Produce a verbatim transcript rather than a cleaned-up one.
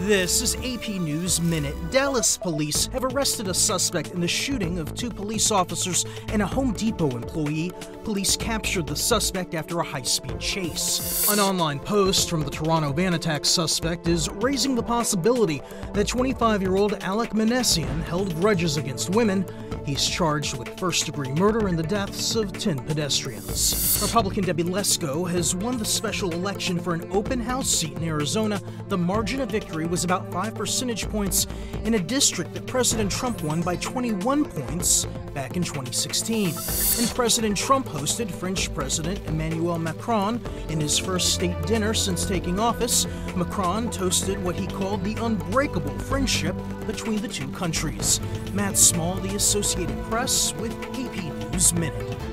This is A P News Minute. Dallas police have arrested a suspect in the shooting of two police officers and a Home Depot employee. Police captured the suspect after a high-speed chase. An online post from the Toronto van attack suspect is raising the possibility that twenty-five-year-old Alec Minassian held grudges against women. He's charged with first-degree murder in the deaths of ten pedestrians. Republican Debbie Lesko has won the special election for an open house seat in Arizona. The margin of victory was about five percentage points in a district that President Trump won by twenty-one points back in twenty sixteen. And President Trump hosted French President Emmanuel Macron in his first state dinner since taking office. Macron toasted what he called the unbreakable friendship between the two countries. Matt Small, The Associated Press, with A P News Minute.